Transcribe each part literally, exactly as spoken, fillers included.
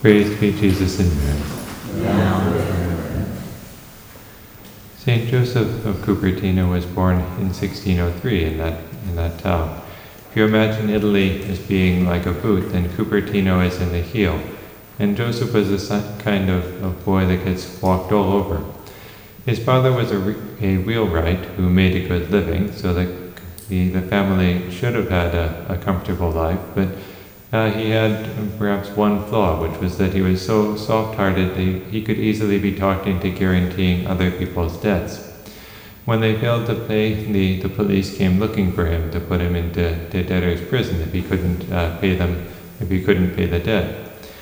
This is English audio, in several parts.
Praise be Jesus in Mary. Saint Joseph of Cupertino was born in sixteen oh three in that, in that town. If you imagine Italy as being like a boot, then Cupertino is in the heel. And Joseph was a kind of, of boy that gets walked all over. His father was a, a wheelwright who made a good living, so that the, the family should have had a, a comfortable life, but uh, he had perhaps one flaw, which was that he was so soft-hearted that he, he could easily be talked into guaranteeing other people's debts. When they failed to pay, the, the police came looking for him to put him into to debtor's prison if he couldn't uh, pay them, if he couldn't pay the debt.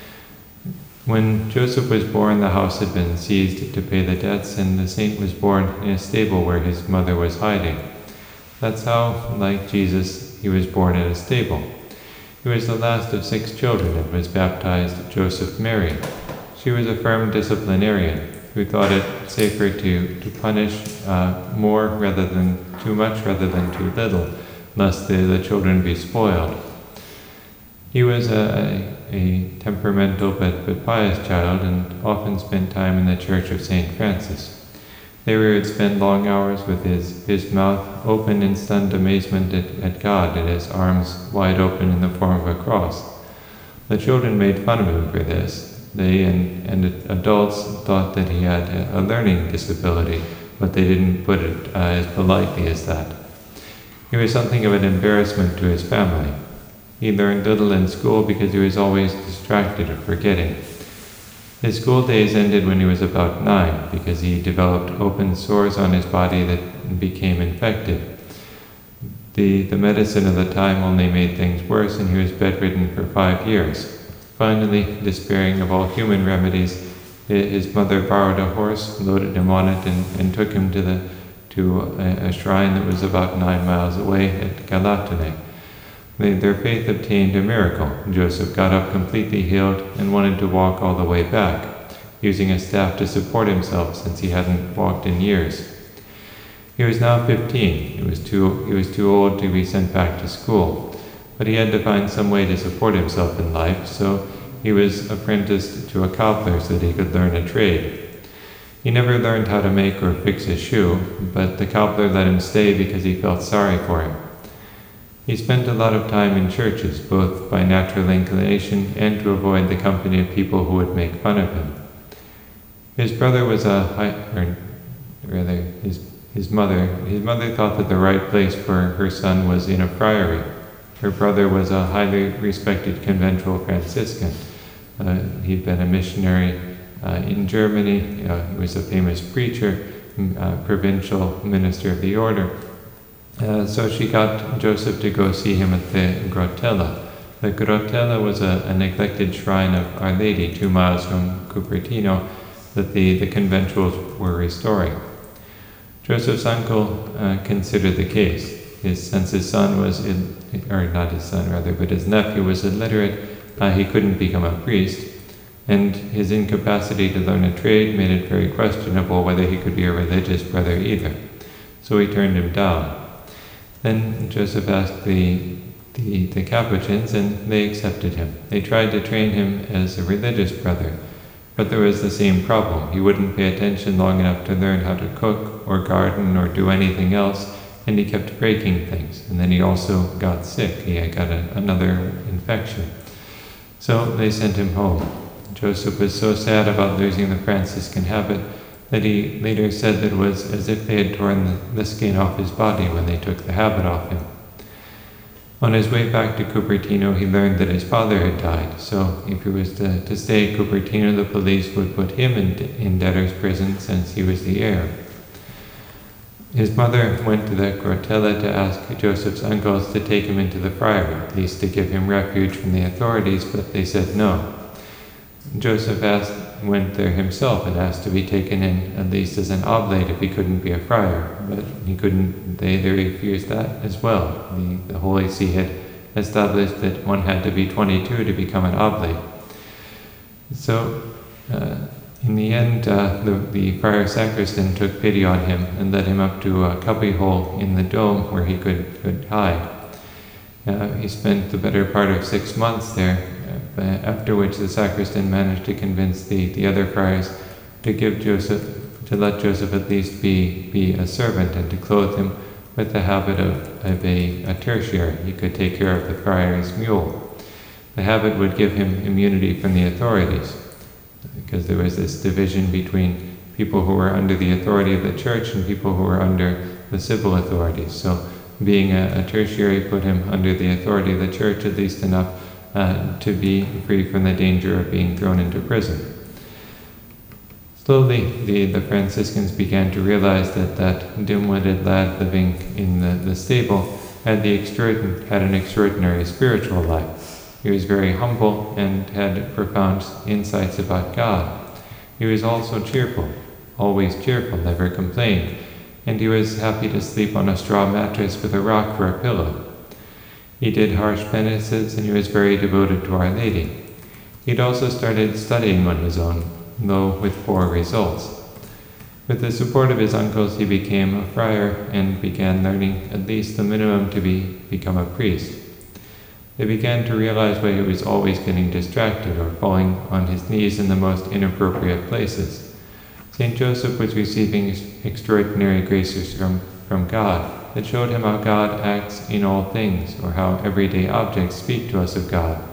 When Joseph was born, the house had been seized to pay the debts, and the saint was born in a stable where his mother was hiding. That's how, like Jesus, he was born in a stable. He was the last of six children and was baptized Joseph Mary. She was a firm disciplinarian who thought it safer to, to punish uh, more rather than too much rather than too little, lest the, the children be spoiled. He was a, a, a temperamental but, but pious child and often spent time in the Church of Saint Francis. There he would spend long hours with his, his mouth open in stunned amazement at, at God and his arms wide open in the form of a cross. The children made fun of him for this. They and, and adults thought that he had a, a learning disability, but they didn't put it uh, as politely as that. He was something of an embarrassment to his family. He learned little in school because he was always distracted or forgetting. His school days ended when he was about nine because he developed open sores on his body that became infected. The, the medicine of the time only made things worse, and he was bedridden for five years. Finally, despairing of all human remedies, his mother borrowed a horse, loaded him on it, and, and took him to, the, to a, a shrine that was about nine miles away at Galatone. They, their faith obtained a miracle. Joseph got up completely healed and wanted to walk all the way back, using a staff to support himself since he hadn't walked in years. He was now fifteen. He was too, he was too old to be sent back to school, but he had to find some way to support himself in life, so he was apprenticed to a cobbler so that he could learn a trade. He never learned how to make or fix a shoe, but the cobbler let him stay because he felt sorry for him. He spent a lot of time in churches, both by natural inclination and to avoid the company of people who would make fun of him. His brother was a high, or rather, his, his mother, his mother thought that the right place for her son was in a friary. Her brother was a highly respected conventual Franciscan. Uh, he'd been a missionary uh, in Germany. Uh, he was a famous preacher, uh, provincial minister of the order. Uh, so she got Joseph to go see him at the Grottella. The Grottella was a, a neglected shrine of Our Lady two miles from Cupertino that the, the conventuals were restoring. Joseph's uncle uh, considered the case. His, since his son was, in, or not his son rather, but his nephew was illiterate, uh, he couldn't become a priest, and his incapacity to learn a trade made it very questionable whether he could be a religious brother either. So he turned him down. Then Joseph asked the, the, the Capuchins, and they accepted him. They tried to train him as a religious brother, but there was the same problem. He wouldn't pay attention long enough to learn how to cook or garden or do anything else, and he kept breaking things. And then he also got sick. He had got a, another infection. So they sent him home. Joseph was so sad about losing the Franciscan habit that he later said that it was as if they had torn the, the skin off his body when they took the habit off him. On his way back to Cupertino, he learned that his father had died, so if he was to, to stay at Cupertino, the police would put him in, in debtor's prison since he was the heir. His mother went to the Grottella to ask Joseph's uncles to take him into the friary, at least to give him refuge from the authorities, but they said no. Joseph asked, went there himself and asked to be taken in at least as an oblate if he couldn't be a friar, but he couldn't, they, they refused that as well. The, the Holy See had established that one had to be twenty-two to become an oblate. So, uh, in the end, uh, the, the friar sacristan took pity on him and led him up to a cubbyhole in the dome where he could, could hide. Uh, he spent the better part of six months there, uh, after which the sacristan managed to convince the, the other friars to give Joseph, to let Joseph at least be, be a servant and to clothe him with the habit of, of a, a tertiary. He could take care of the friar's mule. The habit would give him immunity from the authorities, because there was this division between people who were under the authority of the church and people who were under the civil authorities. So being a, a tertiary put him under the authority of the church, at least enough uh, to be free from the danger of being thrown into prison. Slowly, the, the Franciscans began to realize that that dim-witted lad living in the, the stable had, the extraordin- had an extraordinary spiritual life. He was very humble and had profound insights about God. He was also cheerful, always cheerful, never complained, and he was happy to sleep on a straw mattress with a rock for a pillow. He did harsh penances, and he was very devoted to Our Lady. He'd also started studying on his own, though with poor results. With the support of his uncles, he became a friar and began learning at least the minimum to be, become a priest. They began to realize why he was always getting distracted or falling on his knees in the most inappropriate places. Saint Joseph was receiving extraordinary graces from, from God that showed him how God acts in all things, or how everyday objects speak to us of God.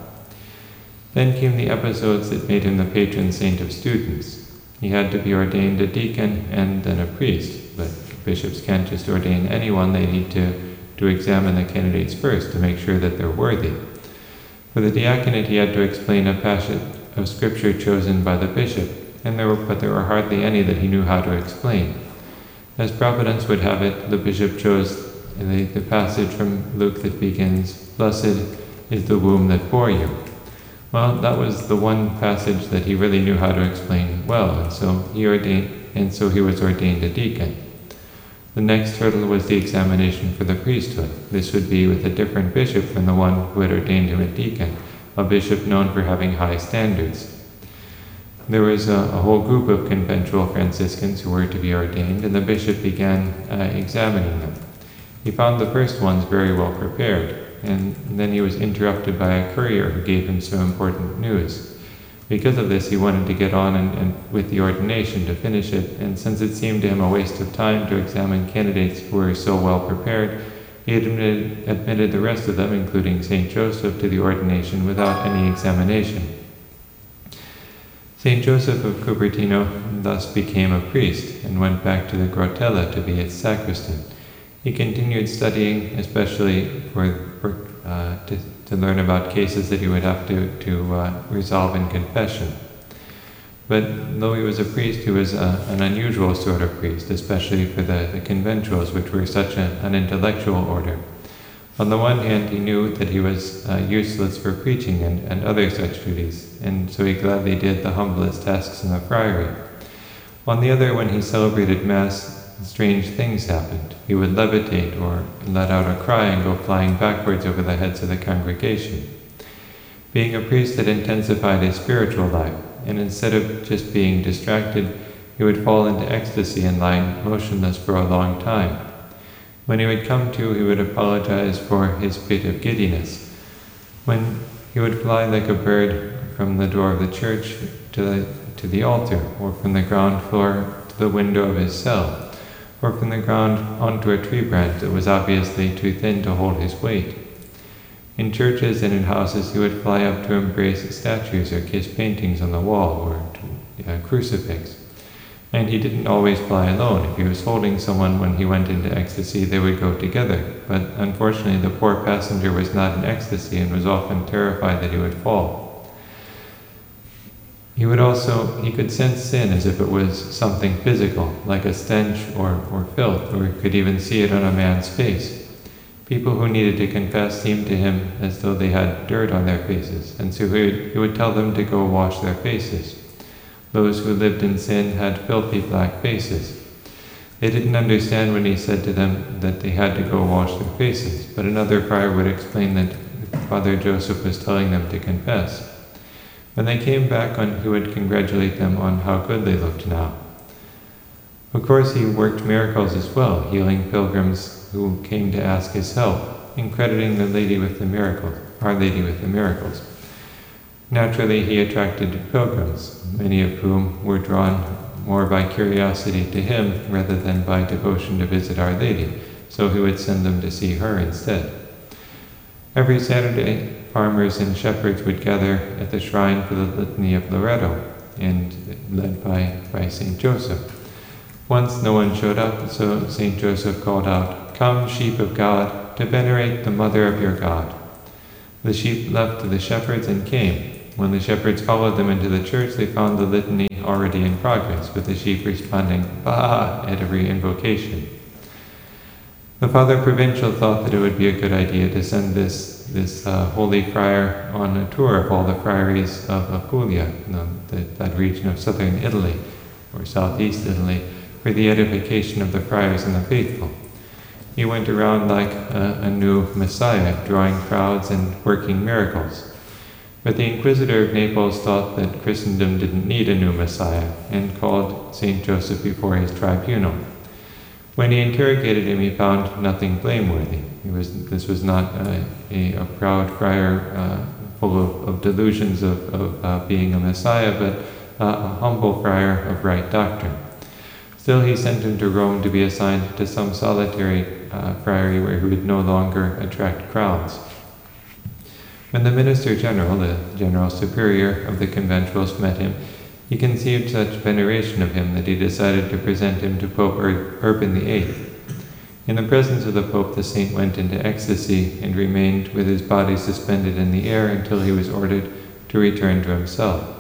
Then came the episodes that made him the patron saint of students. He had to be ordained a deacon and then a priest, but bishops can't just ordain anyone. They need to, to examine the candidates first to make sure that they're worthy. For the diaconate, he had to explain a passage of scripture chosen by the bishop, and there were, but there were hardly any that he knew how to explain. As Providence would have it, the bishop chose the, the passage from Luke that begins, "Blessed is the womb that bore you." Well, that was the one passage that he really knew how to explain well, and so he ordained, and so he was ordained a deacon. The next hurdle was the examination for the priesthood. This would be with a different bishop than the one who had ordained him a deacon, a bishop known for having high standards. There was a, a whole group of conventual Franciscans who were to be ordained, and the bishop began uh, examining them. He found the first ones very well prepared, and then he was interrupted by a courier who gave him some important news. Because of this, he wanted to get on and, and with the ordination to finish it, and since it seemed to him a waste of time to examine candidates who were so well prepared, he admitted, admitted the rest of them, including Saint Joseph, to the ordination without any examination. Saint Joseph of Cupertino thus became a priest and went back to the Grotella to be its sacristan. He continued studying, especially for, for uh, to, to learn about cases that he would have to, to uh, resolve in confession. But though he was a priest, he was a, an unusual sort of priest, especially for the, the conventuals, which were such a, an intellectual order. On the one hand, he knew that he was uh, useless for preaching and, and other such duties, and so he gladly did the humblest tasks in the friary. On the other, when he celebrated Mass, strange things happened. He would levitate or let out a cry and go flying backwards over the heads of the congregation. Being a priest had intensified his spiritual life, and instead of just being distracted, he would fall into ecstasy and lie motionless for a long time. When he would come to, he would apologize for his fit of giddiness. When he would fly like a bird from the door of the church to the, to the altar, or from the ground floor to the window of his cell, or from the ground onto a tree branch that was obviously too thin to hold his weight. In churches and in houses, he would fly up to embrace statues or kiss paintings on the wall, or to a crucifix. And he didn't always fly alone. If he was holding someone when he went into ecstasy, they would go together. But unfortunately, the poor passenger was not in ecstasy and was often terrified that he would fall. He would also, he could sense sin as if it was something physical, like a stench or, or filth, or he could even see it on a man's face. People who needed to confess seemed to him as though they had dirt on their faces, and so he would, he would tell them to go wash their faces. Those who lived in sin had filthy black faces. They didn't understand when he said to them that they had to go wash their faces, but another friar would explain that Father Joseph was telling them to confess. When they came back, on, he would congratulate them on how good they looked now. Of course, he worked miracles as well, healing pilgrims who came to ask his help, and crediting the Lady with the miracle, Our Lady with the miracles. Naturally, he attracted pilgrims, many of whom were drawn more by curiosity to him rather than by devotion to visit Our Lady, so he would send them to see her instead. Every Saturday, farmers and shepherds would gather at the shrine for the Litany of Loreto, and led by, by Saint Joseph. Once no one showed up, so Saint Joseph called out, "Come, sheep of God, to venerate the Mother of your God." The sheep left to the shepherds and came. When the shepherds followed them into the church, they found the litany already in progress, with the sheep responding, "Bah!" at every invocation. The Father Provincial thought that it would be a good idea to send this, this uh, holy friar on a tour of all the friaries of Apulia, the, the, that region of southern Italy, or southeast Italy, for the edification of the friars and the faithful. He went around like a, a new Messiah, drawing crowds and working miracles. But the Inquisitor of Naples thought that Christendom didn't need a new Messiah, and called Saint Joseph before his tribunal. When he interrogated him, he found nothing blameworthy. He was, this was not a, a, a proud friar uh, full of, of delusions of, of uh, being a Messiah, but uh, a humble friar of right doctrine. Still, he sent him to Rome to be assigned to some solitary uh, friary where he would no longer attract crowds. When the Minister General, the General Superior of the conventuals, met him, he conceived such veneration of him that he decided to present him to Pope Ur- Urban the Eighth. In the presence of the Pope, the saint went into ecstasy and remained with his body suspended in the air until he was ordered to return to himself.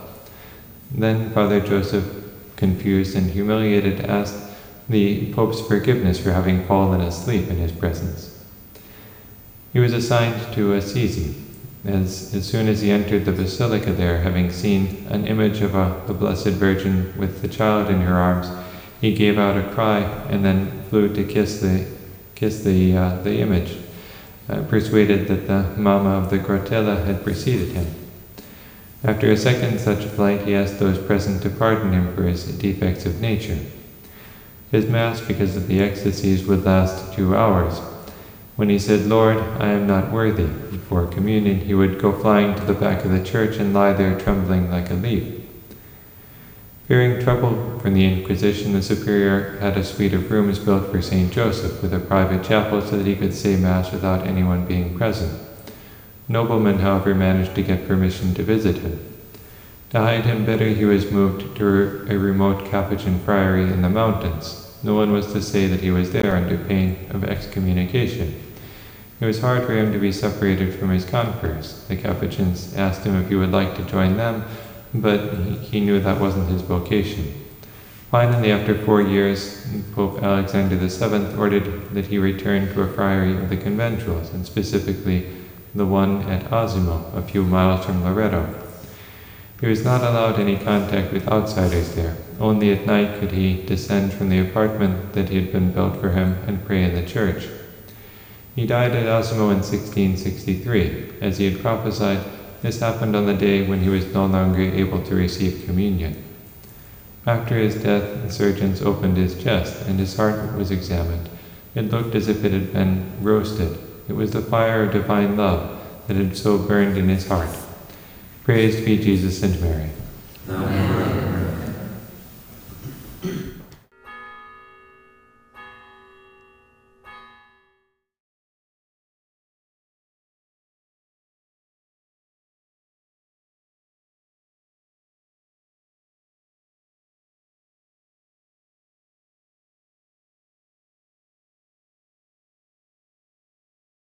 Then Father Joseph, confused and humiliated, asked the Pope's forgiveness for having fallen asleep in his presence. He was assigned to Assisi. As, as soon as he entered the basilica there, having seen an image of a, the Blessed Virgin with the child in her arms, he gave out a cry and then flew to kiss the, kiss the, uh, the image, uh, persuaded that the Mama of the Grotella had preceded him. After a second such flight, he asked those present to pardon him for his defects of nature. His Mass, because of the ecstasies, would last two hours. When he said, "Lord, I am not worthy," before communion, he would go flying to the back of the church and lie there trembling like a leaf. Fearing trouble from the Inquisition, the Superior had a suite of rooms built for Saint Joseph, with a private chapel so that he could say Mass without anyone being present. Noblemen, however, managed to get permission to visit him. To hide him better, he was moved to a remote Capuchin friary in the mountains. No one was to say that he was there under pain of excommunication. It was hard for him to be separated from his converts. The Capuchins asked him if he would like to join them, but he knew that wasn't his vocation. Finally, after four years, Pope Alexander the Seventh ordered that he return to a friary of the conventuals, and specifically the one at Osimo, a few miles from Loreto. He was not allowed any contact with outsiders there. Only at night could he descend from the apartment that had been built for him and pray in the church. He died at Osimo in sixteen sixty-three. As he had prophesied, this happened on the day when he was no longer able to receive communion. After his death, the surgeons opened his chest, and his heart was examined. It looked as if it had been roasted. It was the fire of divine love that had so burned in his heart. Praised be Jesus and Mary. Amen.